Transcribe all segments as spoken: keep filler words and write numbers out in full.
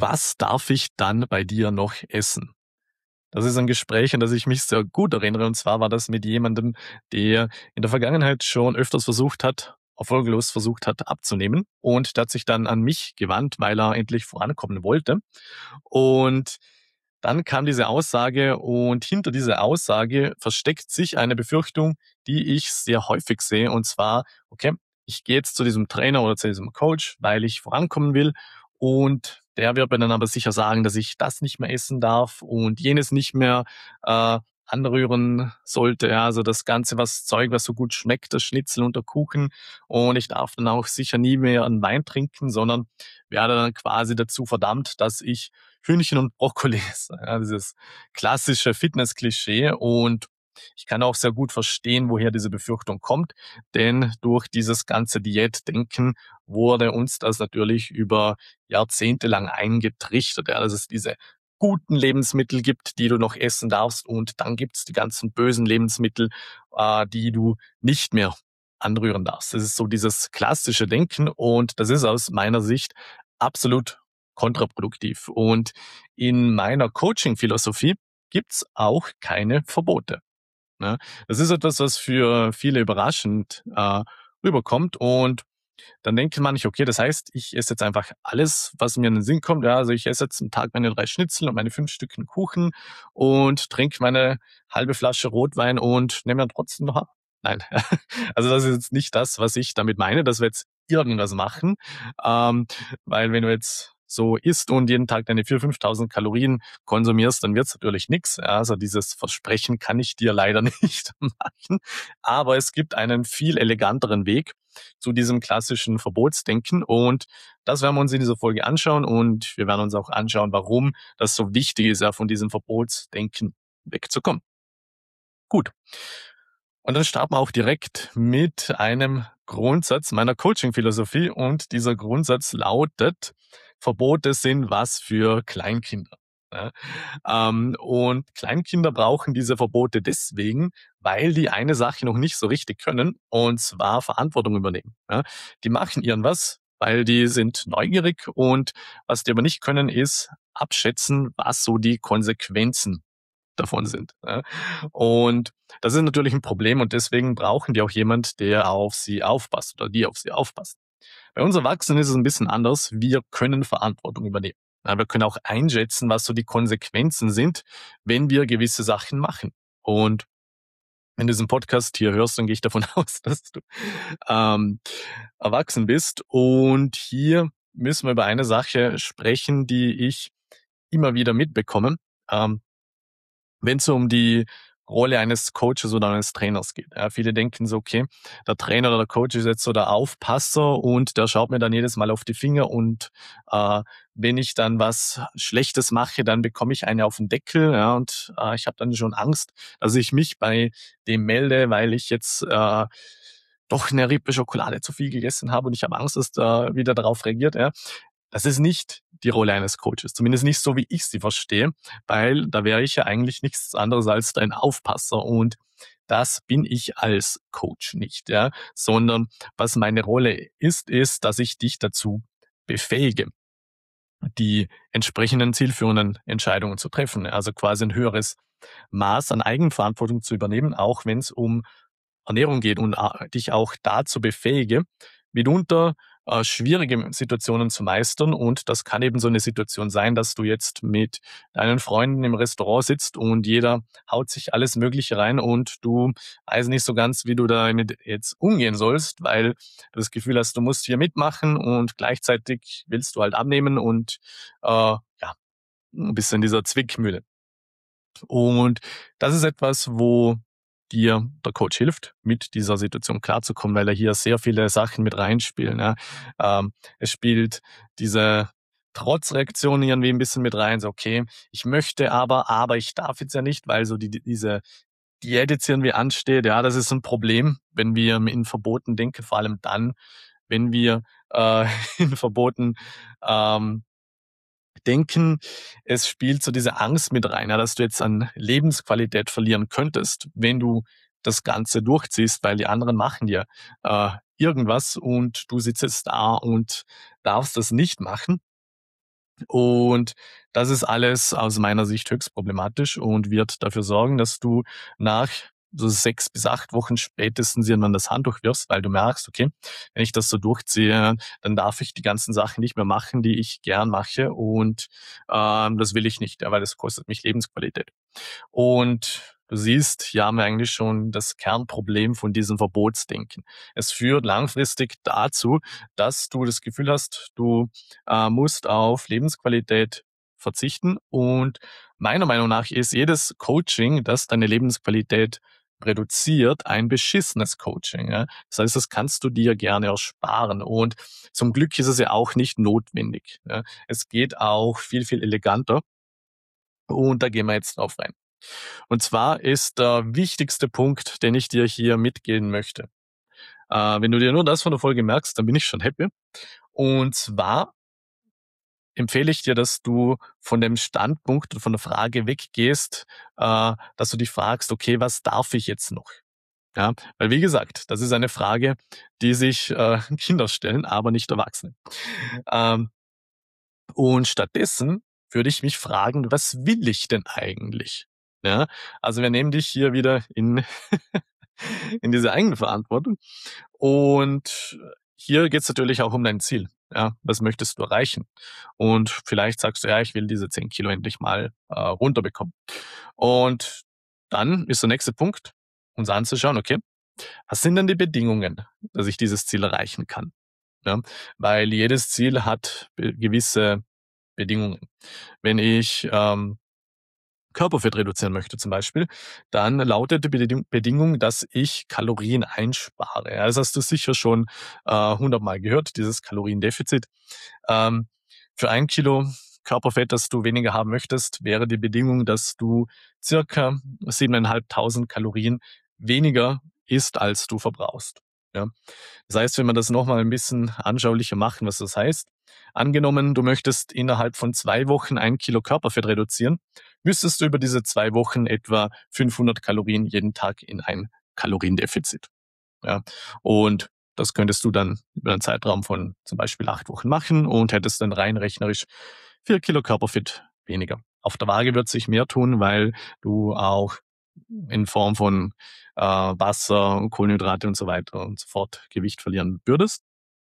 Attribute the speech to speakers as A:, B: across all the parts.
A: Was darf ich dann bei dir noch essen? Das ist ein Gespräch, an das ich mich sehr gut erinnere. Und zwar war das mit jemandem, der in der Vergangenheit schon öfters versucht hat, erfolglos versucht hat abzunehmen. Und der hat sich dann an mich gewandt, weil er endlich vorankommen wollte. Und dann kam diese Aussage und hinter dieser Aussage versteckt sich eine Befürchtung, die ich sehr häufig sehe. Und zwar, okay, ich gehe jetzt zu diesem Trainer oder zu diesem Coach, weil ich vorankommen will. Und der wird mir dann aber sicher sagen, dass ich das nicht mehr essen darf und jenes nicht mehr äh, anrühren sollte. Ja, also das Ganze, was Zeug, was so gut schmeckt, das Schnitzel und der Kuchen. Und ich darf dann auch sicher nie mehr einen Wein trinken, sondern werde dann quasi dazu verdammt, dass ich Hühnchen und Brokkoli esse. Ja, dieses klassische Fitness-Klischee. Und ich kann auch sehr gut verstehen, woher diese Befürchtung kommt, denn durch dieses ganze Diätdenken wurde uns das natürlich über Jahrzehnte lang eingetrichtert, ja, dass es diese guten Lebensmittel gibt, die du noch essen darfst, und dann gibt's die ganzen bösen Lebensmittel, äh, die du nicht mehr anrühren darfst. Das ist so dieses klassische Denken, und das ist aus meiner Sicht absolut kontraproduktiv. Und in meiner Coaching-Philosophie gibt's auch keine Verbote. Ne? Das ist etwas, was für viele überraschend äh, rüberkommt, und dann denkt man nicht, okay, das heißt, ich esse jetzt einfach alles, was mir in den Sinn kommt. Ja, also ich esse jetzt am Tag meine drei Schnitzel und meine fünf Stücken Kuchen und trinke meine halbe Flasche Rotwein und nehme dann trotzdem noch ab. Nein, also das ist jetzt nicht das, was ich damit meine, dass wir jetzt irgendwas machen, ähm, weil wenn du jetzt so isst und jeden Tag deine viertausend, fünftausend Kalorien konsumierst, dann wird's natürlich nichts. Ja, also dieses Versprechen kann ich dir leider nicht machen. Aber es gibt einen viel eleganteren Weg zu diesem klassischen Verbotsdenken, und das werden wir uns in dieser Folge anschauen, und wir werden uns auch anschauen, warum das so wichtig ist, ja, von diesem Verbotsdenken wegzukommen. Gut. Und dann starten wir auch direkt mit einem Grundsatz meiner Coaching-Philosophie, und dieser Grundsatz lautet: Verbote sind was für Kleinkinder. Ja, ähm, und Kleinkinder brauchen diese Verbote deswegen, weil die eine Sache noch nicht so richtig können, und zwar Verantwortung übernehmen. Ja, die machen irgendwas, weil die sind neugierig, und was die aber nicht können, ist abschätzen, was so die Konsequenzen davon sind. Ja. Und das ist natürlich ein Problem, und deswegen brauchen die auch jemand, der auf sie aufpasst oder die auf sie aufpasst. Bei uns Erwachsenen ist es ein bisschen anders. Wir können Verantwortung übernehmen. Ja, wir können auch einschätzen, was so die Konsequenzen sind, wenn wir gewisse Sachen machen. Und wenn du diesen Podcast hier hörst, dann gehe ich davon aus, dass du ähm, erwachsen bist. Und hier müssen wir über eine Sache sprechen, die ich immer wieder mitbekomme. Ähm, wenn es so um die Rolle eines Coaches oder eines Trainers geht. Ja, viele denken so, okay, der Trainer oder der Coach ist jetzt so der Aufpasser, und der schaut mir dann jedes Mal auf die Finger, und äh, wenn ich dann was Schlechtes mache, dann bekomme ich eine auf den Deckel, ja, und äh, ich habe dann schon Angst, dass ich mich bei dem melde, weil ich jetzt äh, doch eine Rippe Schokolade zu viel gegessen habe, und ich habe Angst, dass der wieder darauf reagiert. Ja. Das ist nicht die Rolle eines Coaches, zumindest nicht so, wie ich sie verstehe, weil da wäre ich ja eigentlich nichts anderes als dein Aufpasser, und das bin ich als Coach nicht, ja, sondern was meine Rolle ist, ist, dass ich dich dazu befähige, die entsprechenden zielführenden Entscheidungen zu treffen, also quasi ein höheres Maß an Eigenverantwortung zu übernehmen, auch wenn es um Ernährung geht, und äh, dich auch dazu befähige, mitunter äh, schwierige Situationen zu meistern. Und das kann eben so eine Situation sein, dass du jetzt mit deinen Freunden im Restaurant sitzt und jeder haut sich alles Mögliche rein, und du weißt nicht so ganz, wie du damit jetzt umgehen sollst, weil du das Gefühl hast, du musst hier mitmachen, und gleichzeitig willst du halt abnehmen, und äh, ja, ein bisschen in dieser Zwickmühle. Und das ist etwas, wo dir der Coach hilft, mit dieser Situation klarzukommen, weil er hier sehr viele Sachen mit reinspielen. Ja. Ähm, es spielt diese Trotzreaktion irgendwie ein bisschen mit rein. So, okay, ich möchte aber, aber ich darf jetzt ja nicht, weil so die, die- diese Diät jetzt irgendwie ansteht. Ja, das ist ein Problem, wenn wir in Verboten denken, vor allem dann, wenn wir äh, in Verboten ähm, denken, es spielt so diese Angst mit rein, ja, dass du jetzt an Lebensqualität verlieren könntest, wenn du das Ganze durchziehst, weil die anderen machen ja äh, irgendwas, und du sitzt jetzt da und darfst das nicht machen. Und das ist alles aus meiner Sicht höchst problematisch und wird dafür sorgen, dass du nach so sechs bis acht Wochen spätestens irgendwann das Handtuch wirfst, weil du merkst, okay, wenn ich das so durchziehe, dann darf ich die ganzen Sachen nicht mehr machen, die ich gern mache und ähm, das will ich nicht, ja, weil das kostet mich Lebensqualität. Und du siehst, hier haben wir eigentlich schon das Kernproblem von diesem Verbotsdenken. Es führt langfristig dazu, dass du das Gefühl hast, du äh, musst auf Lebensqualität verzichten. Und meiner Meinung nach ist jedes Coaching, das deine Lebensqualität reduziert, ein beschissenes Coaching. Ja? Das heißt, das kannst du dir gerne ersparen. Und zum Glück ist es ja auch nicht notwendig. Ja? Es geht auch viel, viel eleganter. Und da gehen wir jetzt drauf rein. Und zwar ist der wichtigste Punkt, den ich dir hier mitgeben möchte. Äh, wenn du dir nur das von der Folge merkst, dann bin ich schon happy. Und zwar empfehle ich dir, dass du von dem Standpunkt und von der Frage weggehst, äh, dass du dich fragst, okay, was darf ich jetzt noch? Ja, weil wie gesagt, das ist eine Frage, die sich äh, Kinder stellen, aber nicht Erwachsene. Ähm, und stattdessen würde ich mich fragen, was will ich denn eigentlich? Ja, also wir nehmen dich hier wieder in, in diese Eigenverantwortung. Und hier geht es natürlich auch um dein Ziel. Ja, was möchtest du erreichen? Und vielleicht sagst du, ja, ich will diese zehn Kilo endlich mal äh, runterbekommen. Und dann ist der nächste Punkt, uns anzuschauen, okay, was sind denn die Bedingungen, dass ich dieses Ziel erreichen kann? Ja, weil jedes Ziel hat be- gewisse Bedingungen. Wenn ich ähm, Körperfett reduzieren möchte zum Beispiel, dann lautet die Beding- Bedingung, dass ich Kalorien einspare. Ja, das hast du sicher schon äh, hundertmal gehört, dieses Kaloriendefizit. Ähm, für ein Kilo Körperfett, das du weniger haben möchtest, wäre die Bedingung, dass du circa siebeneinhalbtausend Kalorien weniger isst, als du verbrauchst. Ja. Das heißt, wenn wir das nochmal ein bisschen anschaulicher machen, was das heißt. Angenommen, du möchtest innerhalb von zwei Wochen ein Kilo Körperfett reduzieren, müsstest du über diese zwei Wochen etwa fünfhundert Kalorien jeden Tag in ein Kaloriendefizit. Ja. Und das könntest du dann über einen Zeitraum von zum Beispiel acht Wochen machen und hättest dann rein rechnerisch vier Kilo Körperfett weniger. Auf der Waage wird sich mehr tun, weil du auch in Form von äh, Wasser, Kohlenhydrate und so weiter und so fort Gewicht verlieren würdest.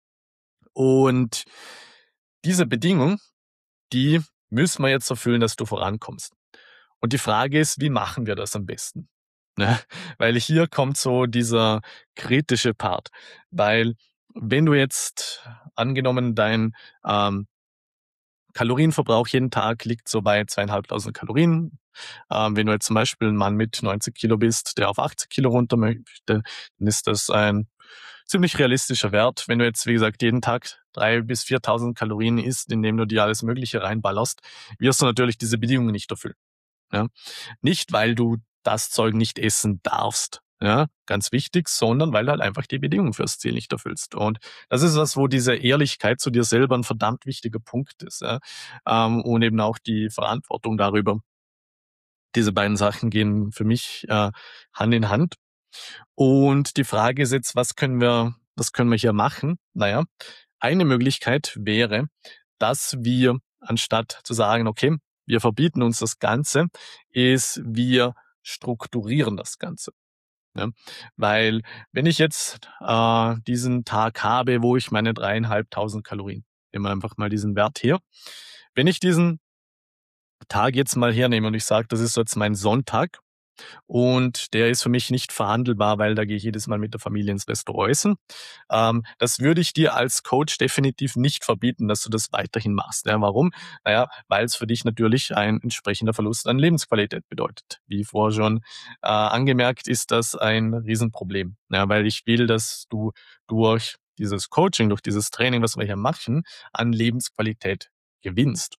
A: Und diese Bedingung, die müssen wir jetzt erfüllen, dass du vorankommst. Und die Frage ist, wie machen wir das am besten? Ne? Weil hier kommt so dieser kritische Part. Weil wenn du jetzt angenommen dein ähm, Kalorienverbrauch jeden Tag liegt so bei zweieinhalbtausend Kalorien. Ähm, wenn du jetzt zum Beispiel ein Mann mit neunzig Kilo bist, der auf achtzig Kilo runter möchte, dann ist das ein ziemlich realistischer Wert. Wenn du jetzt, wie gesagt, jeden Tag dreitausend bis viertausend Kalorien isst, indem du dir alles Mögliche reinballerst, wirst du natürlich diese Bedingungen nicht erfüllen. Ja? Nicht, weil du das Zeug nicht essen darfst, ja, ganz wichtig, sondern weil du halt einfach die Bedingungen fürs Ziel nicht erfüllst. Und das ist was, wo diese Ehrlichkeit zu dir selber ein verdammt wichtiger Punkt ist. Ja? Ähm, und eben auch die Verantwortung darüber. Diese beiden Sachen gehen für mich äh, Hand in Hand. Und die Frage ist jetzt, was können wir, was können wir hier machen? Naja, eine Möglichkeit wäre, dass wir, anstatt zu sagen, okay, wir verbieten uns das Ganze, ist, wir strukturieren das Ganze. Ja? Weil wenn ich jetzt äh, diesen Tag habe, wo ich meine dreieinhalbtausend Kalorien, nehmen wir einfach mal diesen Wert her, wenn ich diesen Tag jetzt mal hernehme und ich sage, das ist jetzt mein Sonntag, und der ist für mich nicht verhandelbar, weil da gehe ich jedes Mal mit der Familie ins Restaurant essen. Ähm, das würde ich dir als Coach definitiv nicht verbieten, dass du das weiterhin machst. Ja, warum? Naja, weil es für dich natürlich ein entsprechender Verlust an Lebensqualität bedeutet. Wie vorher schon äh, angemerkt, ist das ein Riesenproblem. Ja, weil ich will, dass du durch dieses Coaching, durch dieses Training, was wir hier machen, an Lebensqualität gewinnst.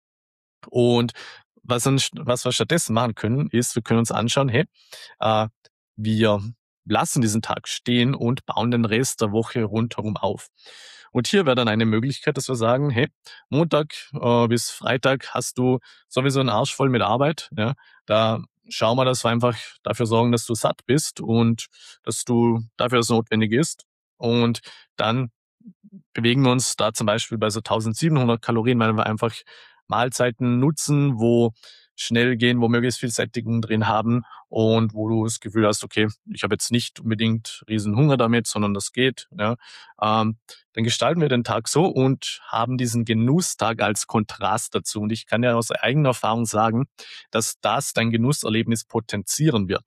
A: Und was, uns, was wir stattdessen machen können, ist, wir können uns anschauen, hey, äh, wir lassen diesen Tag stehen und bauen den Rest der Woche rundherum auf. Und hier wäre dann eine Möglichkeit, dass wir sagen, hey, Montag äh, bis Freitag hast du sowieso einen Arsch voll mit Arbeit. Ja? Da schauen wir, dass wir einfach dafür sorgen, dass du satt bist und dass du dafür, was notwendig ist. Und dann bewegen wir uns da zum Beispiel bei so tausendsiebenhundert Kalorien, weil wir einfach Mahlzeiten nutzen, wo schnell gehen, wo möglichst viel Sättigung drin haben und wo du das Gefühl hast, okay, ich habe jetzt nicht unbedingt riesen Hunger damit, sondern das geht. Ja. Ähm, dann gestalten wir den Tag so und haben diesen Genusstag als Kontrast dazu. Und ich kann ja aus eigener Erfahrung sagen, dass das dein Genusserlebnis potenzieren wird.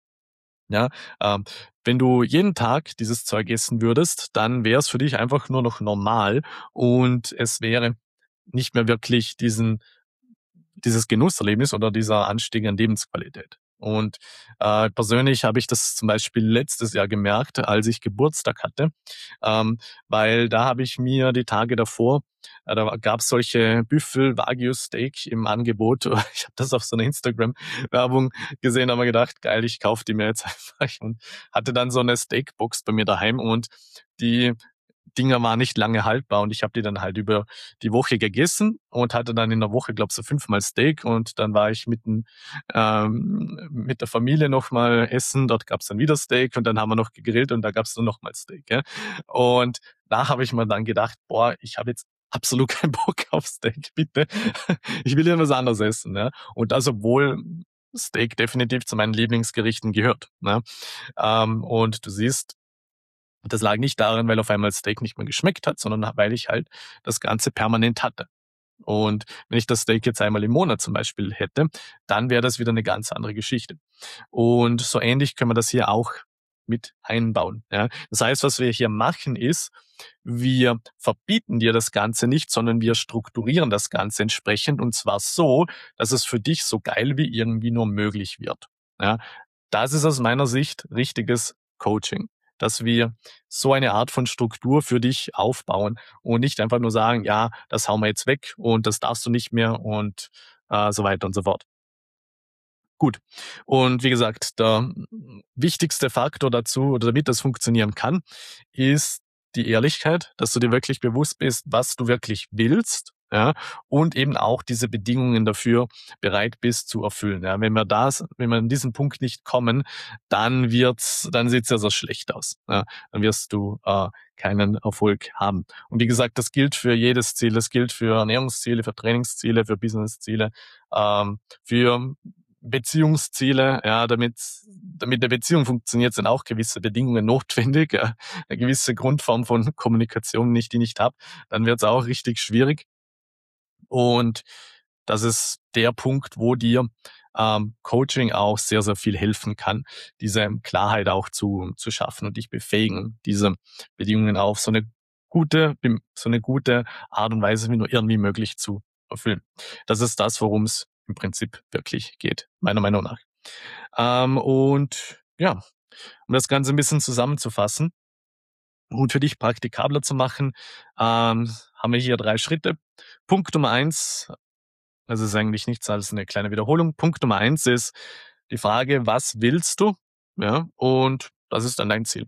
A: Ja, ähm, wenn du jeden Tag dieses Zeug essen würdest, dann wäre es für dich einfach nur noch normal und es wäre nicht mehr wirklich diesen dieses Genusserlebnis oder dieser Anstieg an Lebensqualität. Und äh, persönlich habe ich das zum Beispiel letztes Jahr gemerkt, als ich Geburtstag hatte, ähm, weil da habe ich mir die Tage davor, äh, da gab es solche Büffel-Wagyu-Steak im Angebot. Ich habe das auf so einer Instagram-Werbung gesehen, habe mir gedacht, geil, ich kaufe die mir jetzt einfach und hatte dann so eine Steakbox bei mir daheim und die Dinger waren nicht lange haltbar und ich habe die dann halt über die Woche gegessen und hatte dann in der Woche, glaube so fünfmal Steak und dann war ich mit, n, ähm, mit der Familie nochmal essen, dort gab's dann wieder Steak und dann haben wir noch gegrillt und da gab's dann nochmal Steak. Ja? Und da habe ich mir dann gedacht, boah, ich habe jetzt absolut keinen Bock auf Steak, bitte. Ich will ja was anderes essen. Ja? Und das, obwohl Steak definitiv zu meinen Lieblingsgerichten gehört. Ne? Ähm, und du siehst, das lag nicht daran, weil auf einmal Steak nicht mehr geschmeckt hat, sondern weil ich halt das Ganze permanent hatte. Und wenn ich das Steak jetzt einmal im Monat zum Beispiel hätte, dann wäre das wieder eine ganz andere Geschichte. Und so ähnlich können wir das hier auch mit einbauen. Ja. Das heißt, was wir hier machen ist, wir verbieten dir das Ganze nicht, sondern wir strukturieren das Ganze entsprechend und zwar so, dass es für dich so geil wie irgendwie nur möglich wird. Ja. Das ist aus meiner Sicht richtiges Coaching, dass wir so eine Art von Struktur für dich aufbauen und nicht einfach nur sagen, ja, das hauen wir jetzt weg und das darfst du nicht mehr und äh, so weiter und so fort. Gut. Und wie gesagt, der wichtigste Faktor dazu, oder damit das funktionieren kann, ist die Ehrlichkeit, dass du dir wirklich bewusst bist, was du wirklich willst, ja, und eben auch diese Bedingungen dafür bereit bist zu erfüllen. Ja. Wenn wir das, wenn wir an diesen Punkt nicht kommen, dann wird's, dann sieht's ja so schlecht aus. Ja. Dann wirst du äh, keinen Erfolg haben. Und wie gesagt, das gilt für jedes Ziel. Das gilt für Ernährungsziele, für Trainingsziele, für Businessziele, ähm, für Beziehungsziele, ja, damit, damit eine Beziehung funktioniert, sind auch gewisse Bedingungen notwendig, ja, eine gewisse Grundform von Kommunikation, nicht die ich nicht habe, dann wird es auch richtig schwierig. Und das ist der Punkt, wo dir ähm, Coaching auch sehr, sehr viel helfen kann, diese Klarheit auch zu, zu schaffen und dich befähigen, diese Bedingungen auf so eine gute, so eine gute Art und Weise wie nur irgendwie möglich zu erfüllen. Das ist das, worum es im Prinzip wirklich geht, meiner Meinung nach. Ähm, und ja, um das Ganze ein bisschen zusammenzufassen und für dich praktikabler zu machen, ähm, haben wir hier drei Schritte. Punkt Nummer eins, das ist eigentlich nichts als eine kleine Wiederholung. Punkt Nummer eins ist die Frage, was willst du? Ja, und das ist dann dein Ziel.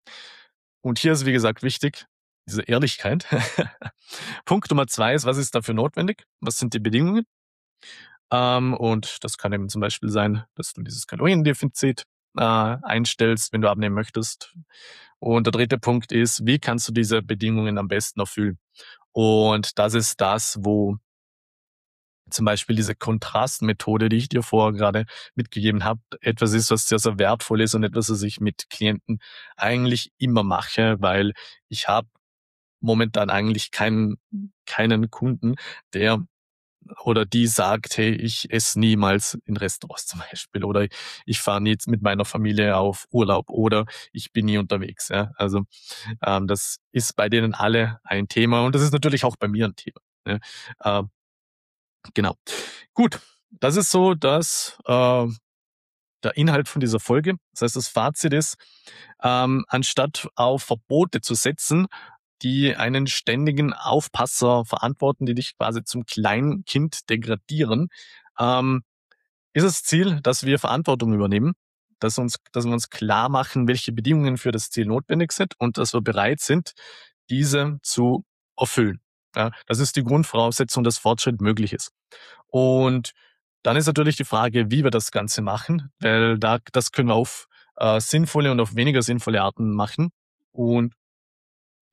A: Und hier ist, wie gesagt, wichtig, diese Ehrlichkeit. Punkt Nummer zwei ist, was ist dafür notwendig? Was sind die Bedingungen? Ähm, und das kann eben zum Beispiel sein, dass du dieses Kaloriendefizit äh, einstellst, wenn du abnehmen möchtest. Und der dritte Punkt ist, wie kannst du diese Bedingungen am besten erfüllen? Und das ist das, wo zum Beispiel diese Kontrastmethode, die ich dir vorher gerade mitgegeben habe, etwas ist, was sehr, sehr wertvoll ist und etwas, was ich mit Klienten eigentlich immer mache, weil ich habe momentan eigentlich keinen, keinen Kunden, der oder die sagt, hey, ich esse niemals in Restaurants zum Beispiel oder ich fahre nie mit meiner Familie auf Urlaub oder ich bin nie unterwegs. Ja. Also ähm, das ist bei denen alle ein Thema und das ist natürlich auch bei mir ein Thema. Ja. Ähm, genau. Gut, das ist so, dass äh, der Inhalt von dieser Folge. Das heißt, das Fazit ist, ähm, anstatt auf Verbote zu setzen, die einen ständigen Aufpasser verantworten, die dich quasi zum kleinen Kind degradieren, ähm, ist das Ziel, dass wir Verantwortung übernehmen, dass, uns, dass wir uns klar machen, welche Bedingungen für das Ziel notwendig sind und dass wir bereit sind, diese zu erfüllen. Ja, das ist die Grundvoraussetzung, dass Fortschritt möglich ist. Und dann ist natürlich die Frage, wie wir das Ganze machen, weil da, das können wir auf äh, sinnvolle und auf weniger sinnvolle Arten machen. Und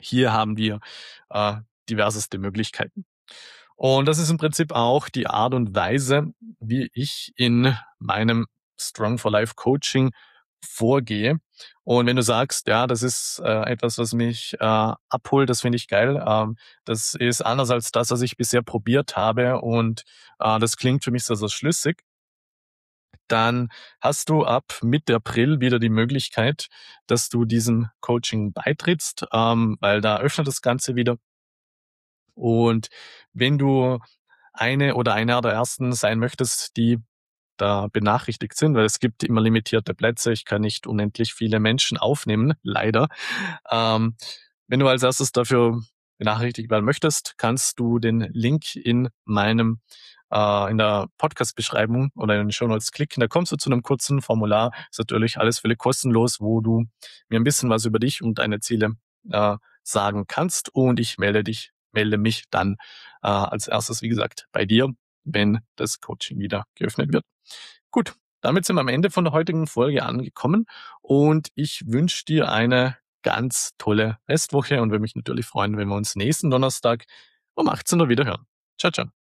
A: Hier haben wir äh, diverseste Möglichkeiten. Und das ist im Prinzip auch die Art und Weise, wie ich in meinem Strong for Life Coaching vorgehe. Und wenn du sagst, ja, das ist äh, etwas, was mich äh, abholt, das finde ich geil. Ähm, das ist anders als das, was ich bisher probiert habe und äh, das klingt für mich sehr, sehr schlüssig. Dann hast du ab Mitte April wieder die Möglichkeit, dass du diesem Coaching beitrittst, ähm, weil da öffnet das Ganze wieder. Und wenn du eine oder einer der Ersten sein möchtest, die da benachrichtigt sind, weil es gibt immer limitierte Plätze. Ich kann nicht unendlich viele Menschen aufnehmen, leider. Ähm, wenn du als Erstes dafür benachrichtigt werden möchtest, kannst du den Link in meinem äh, in der Podcast-Beschreibung oder in den Shownotes klicken. Da kommst du zu einem kurzen Formular. Ist natürlich alles völlig kostenlos, wo du mir ein bisschen was über dich und deine Ziele äh, sagen kannst. Und ich melde dich, melde mich dann äh, als erstes, wie gesagt, bei dir, wenn das Coaching wieder geöffnet wird. Gut, damit sind wir am Ende von der heutigen Folge angekommen und ich wünsche dir eine ganz tolle Restwoche und würde mich natürlich freuen, wenn wir uns nächsten Donnerstag um achtzehn Uhr wieder hören. Ciao, ciao.